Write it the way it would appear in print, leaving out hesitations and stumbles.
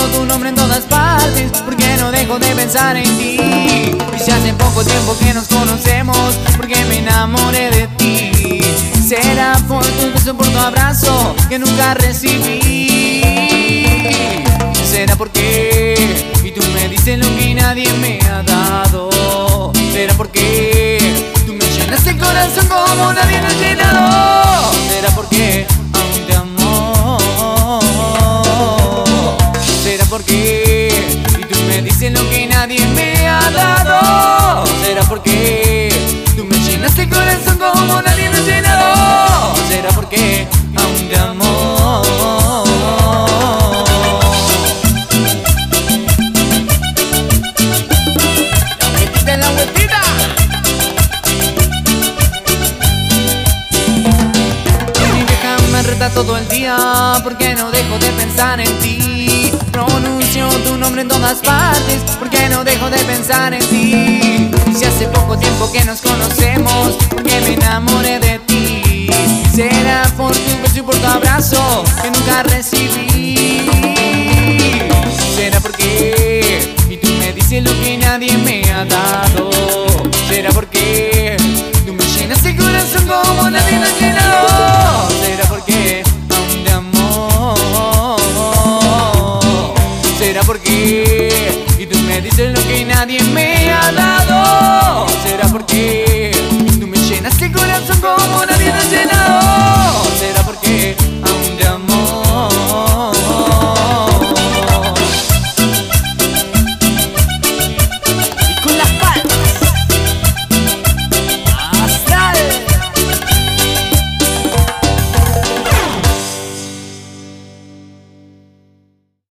tu nombre en todas partes, porque no dejo de pensar en ti. Y si hace poco tiempo que nos conocemos, porque me enamoré de ti. Será por tu beso, por tu abrazo que nunca recibí. Será porque y tú me dices lo que nadie me ha dado. Será porque tú me llenaste el corazón como nadie me ha llenado. Será porque aún te amo. Será porque y tú me dices lo que nadie me ha dado. Será porque tú me llenaste el corazón como nadie me ha llenado. Será porque aún te amo. La vueltita. Mi vieja me reta todo el día porque no dejo de pensar en ti. Pronuncio tu nombre en todas partes porque no dejo de pensar en ti. Y si hace poco tiempo que nos conocemos, porque me enamoré de ti. Será por tu beso y por tu abrazo que nunca recibí.